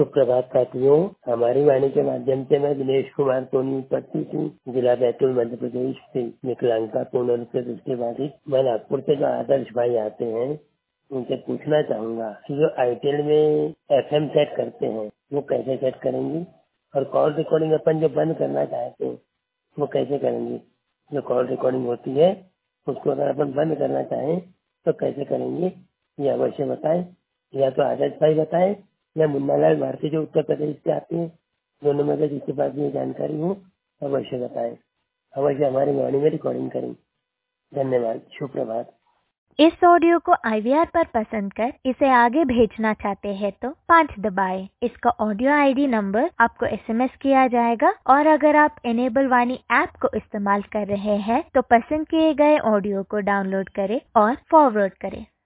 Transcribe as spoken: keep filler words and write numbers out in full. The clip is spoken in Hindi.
सुप्रभात साथियों, हमारी वाणी के माध्यम से मैं दिनेश कुमार सोनी उपस्थित हूँ। जिला बैतूल मध्य प्रदेश से विकलांगता पूर्ण रूप से दृष्टिबाधित। मैं नागपुर से जो आदर्श भाई आते हैं उनसे पूछना चाहूंगा कि जो आईटेल में एफएम सेट करते हैं वो कैसे सेट करेंगे, और कॉल रिकॉर्डिंग अपन जो बंद करना चाहते हैं वो कैसे करेंगे। जो कॉल रिकॉर्डिंग होती है उसको अगर अपन बंद करना चाहें तो कैसे करेंगे, ये अवश्य बताएं। या तो आदर्श भाई बताएं या मुन्नालाल भारती जो उत्तर प्रदेश से आते हैं, दोनों में से जिसके पास ये जानकारी हो अवश्य बताएं। अवश्य हमारी वाणी में रिकॉर्डिंग करें। धन्यवाद। शुभ प्रभात। इस ऑडियो को आई वी आर पर पसंद कर इसे आगे भेजना चाहते हैं तो पाँच दबाएं। इसका ऑडियो आई डी नंबर आपको एस एम एस किया जाएगा, और अगर आप इनेबल वाणी ऐप को इस्तेमाल कर रहे हैं तो पसंद किए गए ऑडियो को डाउनलोड करें और फॉरवर्ड करें।